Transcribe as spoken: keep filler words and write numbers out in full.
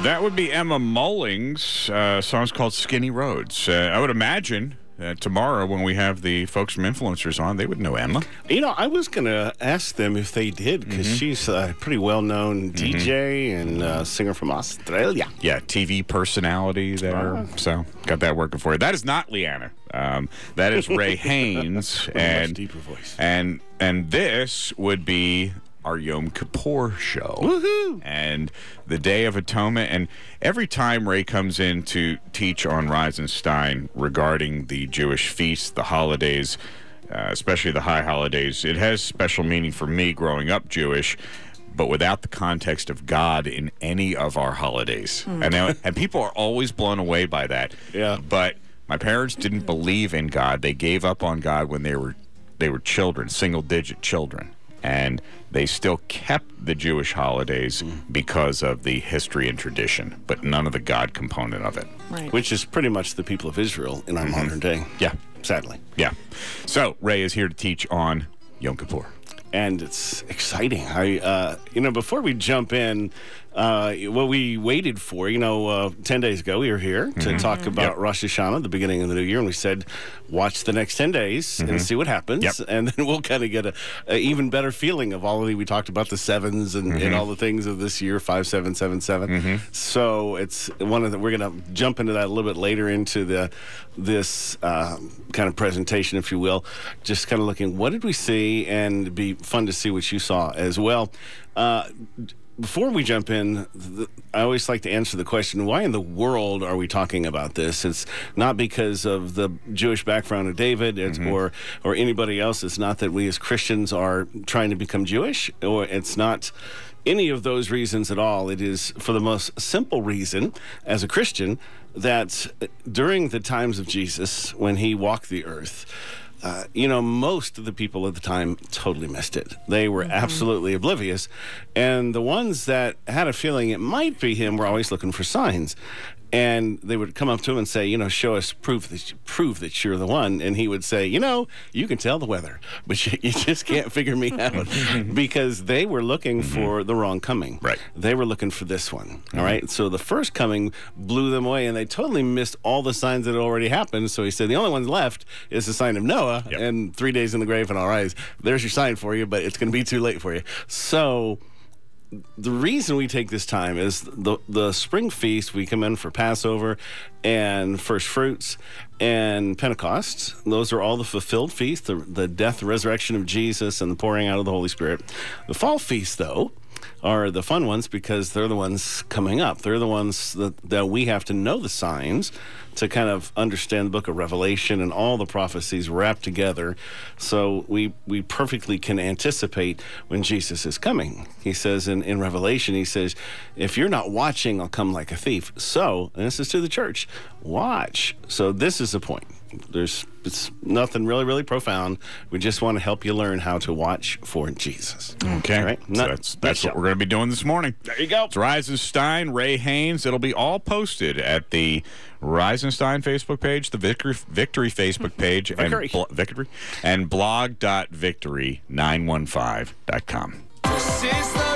That would be Emma Mullings. Uh, song's called Skinny Roads. Uh, I would imagine that tomorrow when we have the folks from Influencers on, they would know Emma. You know, I was going to ask them if they did, because mm-hmm. she's a pretty well-known mm-hmm. D J and uh, singer from Australia. Yeah, T V personality there. Uh, so, got that working for you. That is not Leanna. Um, that is Ray Haynes. and, much deeper voice. And, and this would be our Yom Kippur show. Woohoo! And the Day of Atonement. And every time Ray comes in to teach on Reisenstein regarding the Jewish feasts, the holidays, uh, especially the high holidays, it has special meaning for me growing up Jewish, but without the context of God in any of our holidays. Mm. And, now, and people are always blown away by that. Yeah. But my parents didn't believe in God. They gave up on God when they were they were children, single-digit children. And they still kept the Jewish holidays mm. because of the history and tradition, but none of the God component of it. Right. Which is pretty much the people of Israel in our mm-hmm. modern day. Yeah. Sadly. Yeah. So, Ray is here to teach on Yom Kippur. And it's exciting. I, uh, you know, before we jump in, uh, what we waited for, you know, uh, ten days ago, we were here mm-hmm. to talk about yep. Rosh Hashanah, the beginning of the new year, and we said, watch the next ten days mm-hmm. and see what happens, yep. and then we'll kind of get a, a even better feeling of all of the, we talked about the sevens and, mm-hmm. and all the things of this year, five, seven, seven, seven. Mm-hmm. So it's one of the, we're going to jump into that a little bit later into the this uh, kind of presentation, if you will, just kind of looking, what did we see, and it'd be fun to see what you saw as well. Uh, Before we jump in, th- I always like to answer the question, why in the world are we talking about this? It's not because of the Jewish background of David it's, mm-hmm. or or anybody else. It's not that we as Christians are trying to become Jewish, or it's not any of those reasons at all. It is for the most simple reason, as a Christian, that during the times of Jesus, when he walked the earth, Uh, you know, most of the people at the time totally missed it. They were mm-hmm. absolutely oblivious. And the ones that had a feeling it might be him were always looking for signs. And they would come up to him and say, you know, show us proof that, you, prove that you're the one. And he would say, you know, you can tell the weather, but you, you just can't figure me out. Because they were looking mm-hmm. for the wrong coming. Right. They were looking for this one. Mm-hmm. All right. So the first coming blew them away, and they totally missed all the signs that had already happened. So he said, the only ones left is the sign of Noah yep. and three days in the grave and all rise. There's your sign for you, but it's going to be too late for you. So the reason we take this time is the the spring feast. We come in for Passover and first fruits and Pentecost. Those are all the fulfilled feasts, the, the death, the resurrection of Jesus, and the pouring out of the Holy Spirit. The fall feasts, though, are the fun ones because they're the ones coming up. They're the ones that, that we have to know the signs to kind of understand the book of Revelation and all the prophecies wrapped together, so we we perfectly can anticipate when Jesus is coming. He says in, in Revelation, he says, if you're not watching, I'll come like a thief. So, and this is to the church, watch. So this is the point. There's it's nothing really, really profound. We just want to help you learn how to watch for Jesus. Okay. All right? So Not, that's that's what we're going to be doing this morning. There you go. It's Reisenstein, Ray Haynes. It'll be all posted at the Reisenstein Facebook page, the Victory, Victory Facebook page, Victory. and, blo- Victory, and blog dot victory nine one five dot com. This is the